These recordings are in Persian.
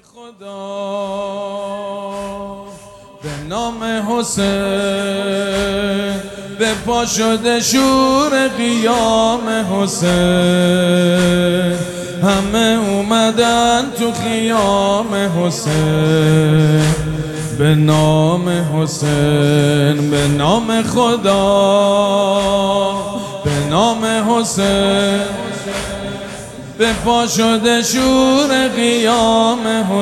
خدا به نام حسین به پا شده شور قیام حسین، همه اومدن تو خیام حسین. به نام حسین، به نام خدا، به نام حسین به پا شده شور قیام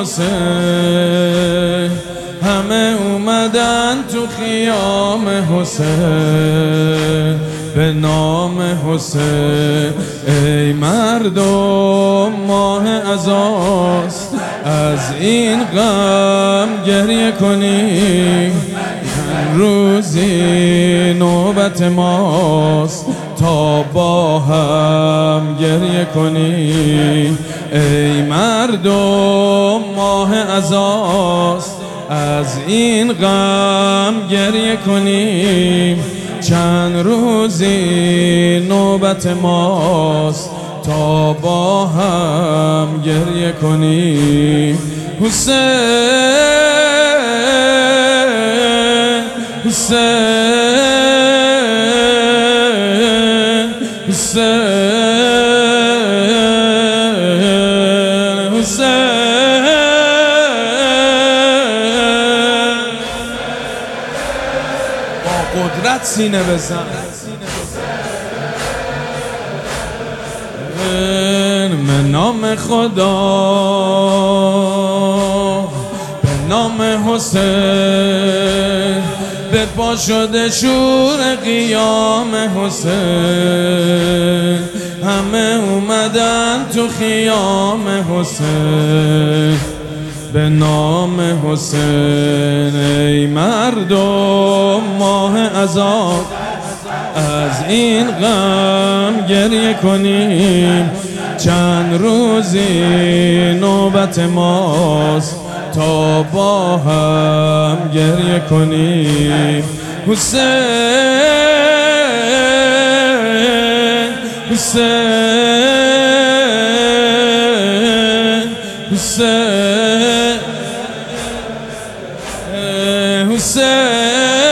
حسین، همه اومدن تو خیام حسین. به نام حسین ای مردم ماه عزاست، از این غم گریه کنیم. روزی نوبت ماست تا با هم گریه کنیم. ای مردم ماه عزاست، از این غم گریه کنیم. چند روزی نوبت ماست تا با هم گریه کنیم. حسین حسین حسین حسین با قدرت سینه بزن. به نام خدا، به نام حسین به پا شده شور قیام حسین، همه اومدن تو خیام حسین. به نام حسین ای مردم ماه عزا، از این غم گریه کنیم. چند روزی نوبت ماست تا با هم گریه کنیم. حسین حسین حسین حسین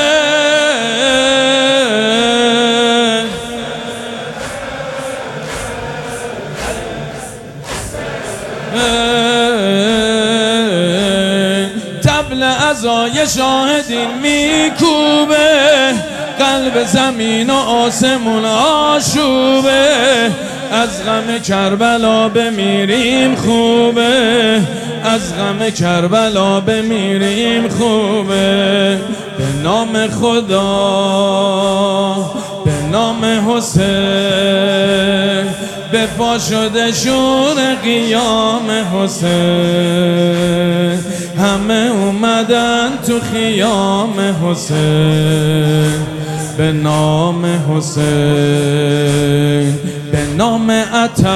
طبل عزای شاهدین میکوبه، قلب زمین و آسمون آشوبه. از غم کربلا بمیریم خوبه، از غم کربلا بمیریم خوبه. به نام خدا، به نام حسین به پا شده شور قیام حسین، همه اومدن تو خیام حسین. به نام حسین، به نام آتش،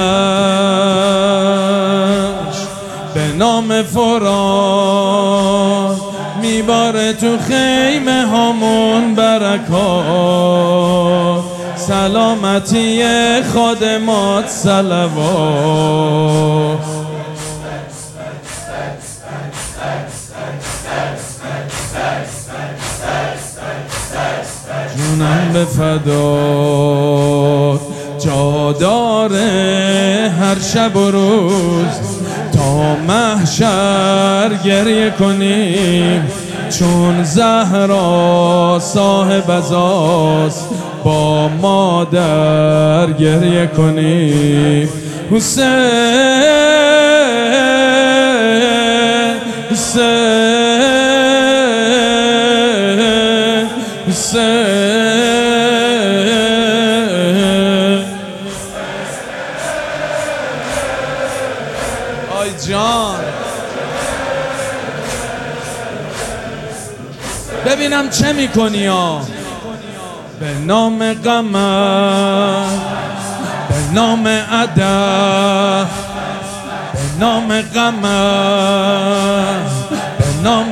به نام فرات میباره تو خیمه همون برکات. سلامتی خادمات صلوات. جونم به فدات، جا داره هر شب و روز تا محشر گریه کنیم. چون زهرا صاحب عزاست با مادر گریه کنیم. حسین حسین حسین آی جان، ببینم چه میکنی ها. به نام قمر، به نام ادب، به نام قمر، به نام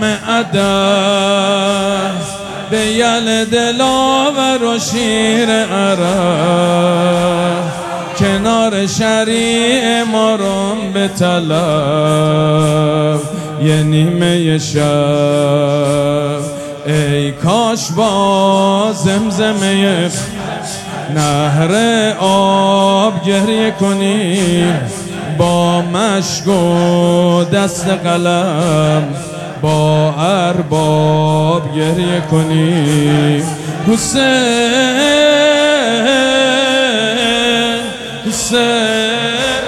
ادب، به یل دلاور و شیر عرب. کنار شریع ما رو به طلب یه نیمه شب ای کاش با زمزمه نهر آب گریه کنی، با مشک و دست قلم با ارباب گریه کنی. حسین حسین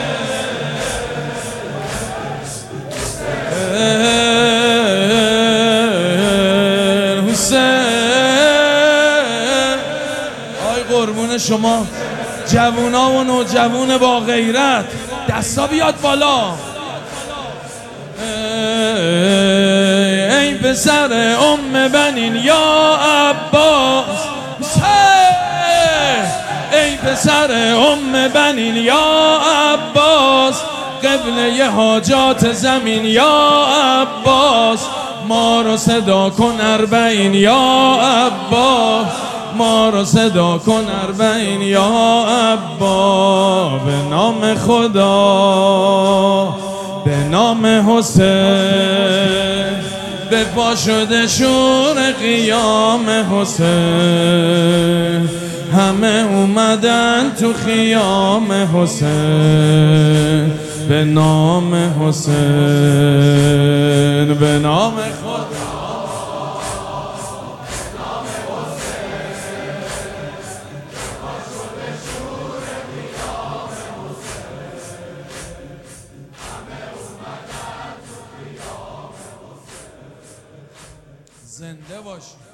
قربون شما جوونا و نوجوون با غیرت، دستا بیاد بالا. ای پسر بنین یا عباس، ای پسر بنین یا عباس، قبله حاجات زمین یا عباس، ما رو صدا کن اربعین یا عباس، ما رو صدا کن اربعین یا عبا. به نام خدا به نام حسین، به پا شده شور قیام حسین، همه اومدن تو خیام حسین. به نام حسین به نام خدا زنده باشی.